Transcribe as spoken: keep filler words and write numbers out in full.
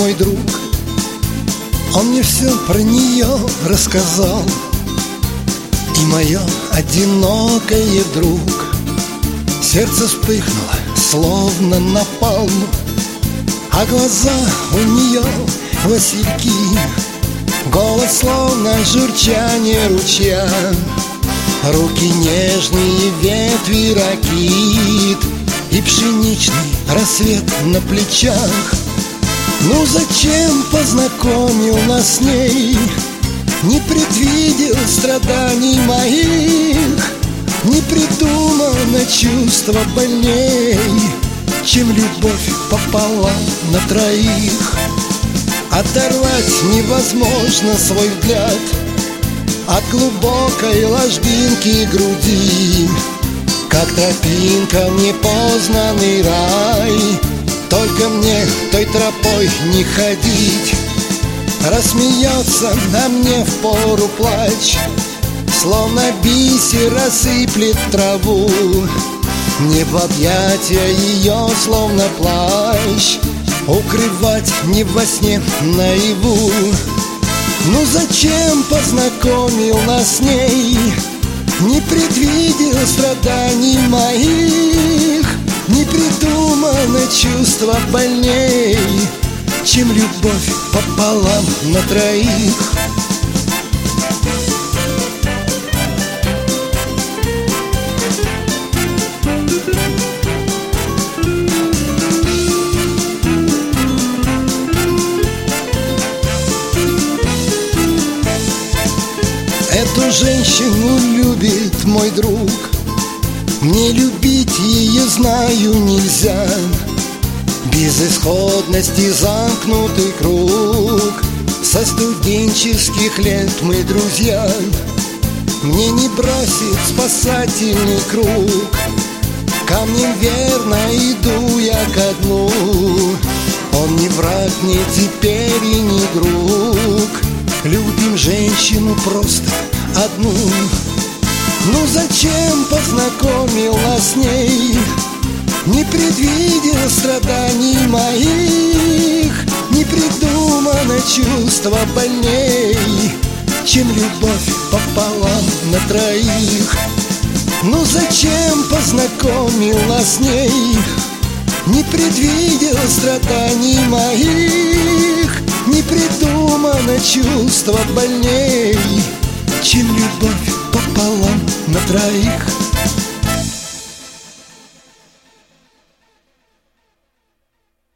мой друг. Он мне все про нее рассказал, и мое одинокое вдруг сердце вспыхнуло, словно напалм, а глаза у нее васильки, голос словно журчание ручья, руки нежные, ветви ракит и пшеничный рассвет на плечах. Ну зачем познакомил нас с ней? Не предвидел страданий моих, не придумано чувство больней, чем любовь пополам на троих. Оторвать невозможно свой взгляд от глубокой ложбинки груди, как тропинка в непознанный рай. Только мне той тропой не ходить. Рассмеется на мне впору плач, словно бисер рассыплет траву. Не в объятия ее, словно плащ, укрывать не во сне, наяву. Ну зачем познакомил нас с ней? Не предвидел страданий моих, не придумано чувство больней, чем любовь пополам на троих. Эту женщину любит мой друг, мне любить ее, знаю, нельзя. Безысходности замкнутый круг, со студенческих лет мы друзья. Мне не бросит спасательный круг, камнем верно иду я ко дну. Он не враг мне теперь и не друг, любим женщину просто одну. Ну зачем познакомил нас с ней? Не предвидел страданий моих, не придумано чувство больней, чем любовь пополам на троих. Ну зачем познакомил нас с ней? Не предвидел страданий моих, не придумано чувство больней, чем любовь пополам на троих.